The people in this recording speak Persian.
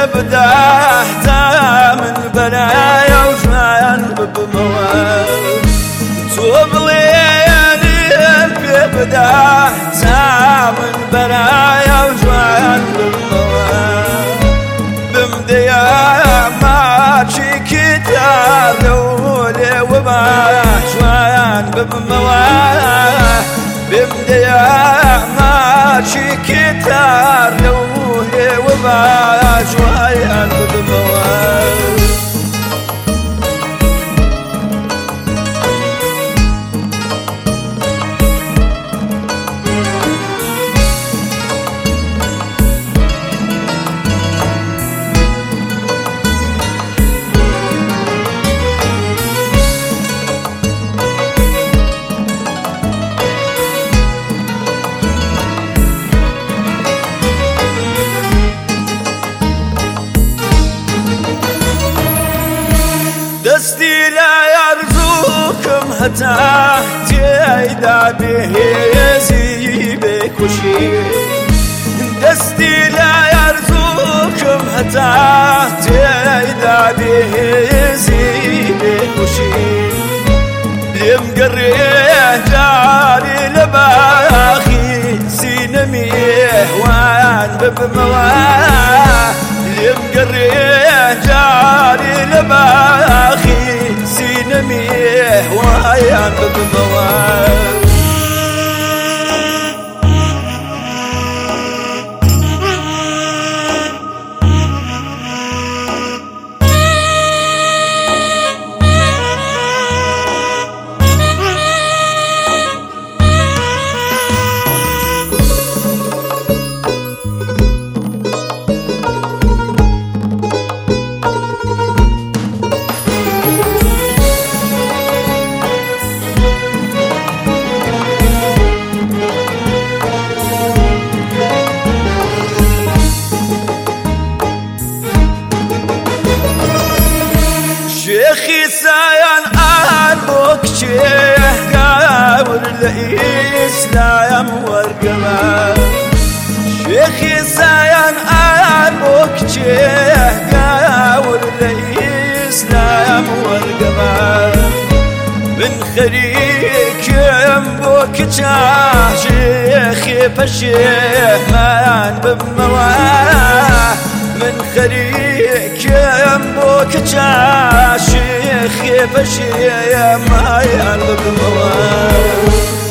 ببدا من بلايا وجوان بموال توبليني ببدا من بلايا وجوان بموال بمديا ماشي كتاب لولي وباح جوان بموال بمديا ماشي كتاب لولي وباح جوان بموال دستي لا يرزوكم حتى تيدا به يزيبك وشي دستي لا يرزوكم حتى تيدا به يزيبك وشي لمقريه جاري لباخي سينميه وان بمواه لمقريه جاري لباخي سينميه وان بمواه شيخي سايان آلبوك شيخ قاور الإسلام ورقبا شيخي سايان آلبوك شيخ قاور الإسلام ورقبا من خريك ينبوك شيخي فشيخ مان بمواه من خريك ينبوك شيخي فشيخ مان بمواه